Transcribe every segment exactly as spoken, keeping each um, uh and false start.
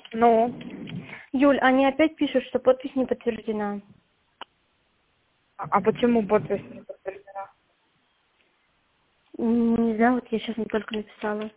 Ну, Юль, они опять пишут, что подпись не подтверждена. а а почему подпись не подтверждена? М, Не знаю, вот я сейчас им только написала.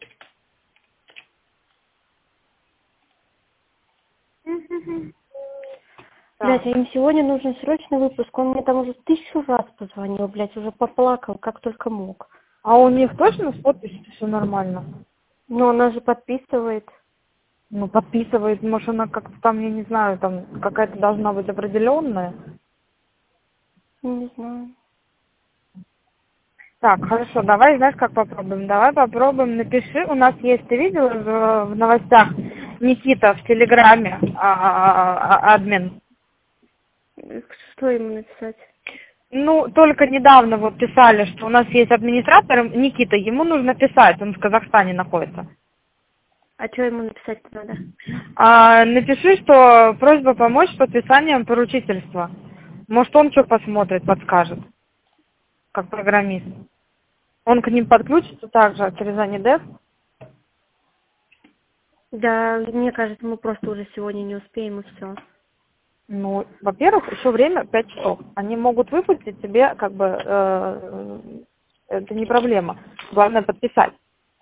Так. Блять, а им сегодня нужен срочный выпуск. Он мне там уже тысячу раз позвонил, блять, уже поплакал, как только мог. А у них точно с подписью все нормально? Но она же подписывает. Ну, подписывает, может, она как-то там, я не знаю, там какая-то должна быть определенная. Не знаю. Так, хорошо, давай, знаешь, как попробуем? Давай попробуем, напиши. У нас есть, ты видела в, в новостях, Никита в Телеграме, а, а, а, админ. Что ему написать? Ну, только недавно вот писали, что у нас есть администратор Никита, ему нужно писать, он в Казахстане находится. А что ему написать надо? А, напиши, что просьба помочь с подписанием поручительства. Может, он что посмотрит, подскажет, как программист. Он к ним подключится также через Анидес. Да, мне кажется, мы просто уже сегодня не успеем и все. Ну, во-первых, еще время пять часов. Они могут выпустить тебе, как бы, э, это не проблема. Главное подписать.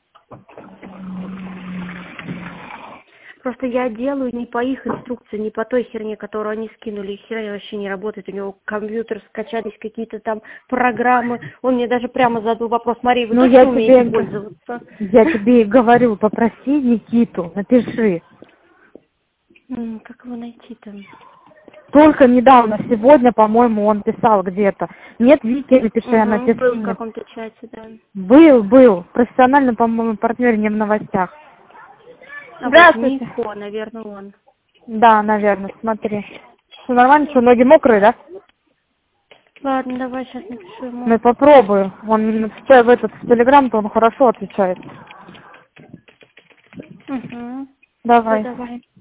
Просто я делаю не по их инструкции, не по той херне, которую они скинули. Их херня вообще не работает. У него компьютер, скачались какие-то там программы. Он мне даже прямо задал вопрос: Мария, вы Ну, точно я умеете тебе, пользоваться? я тебе и говорю, попроси Никиту, напиши. М, Как его найти-то? Только недавно, сегодня, по-моему, он писал где-то. Нет, Вики, напиши, она Угу, был в писала. каком-то чате, да. Был, был. Профессиональный, по-моему, партнер не в новостях. А вот Здравствуйте. Нико, наверное, он. Да, наверное, смотри. Все нормально, что, ноги мокрые, да? Ладно, давай сейчас напишу Ну, ему. я попробую. Он в, те- в этот в Телеграм-то он хорошо отвечает. Угу. Все, Давай. давай.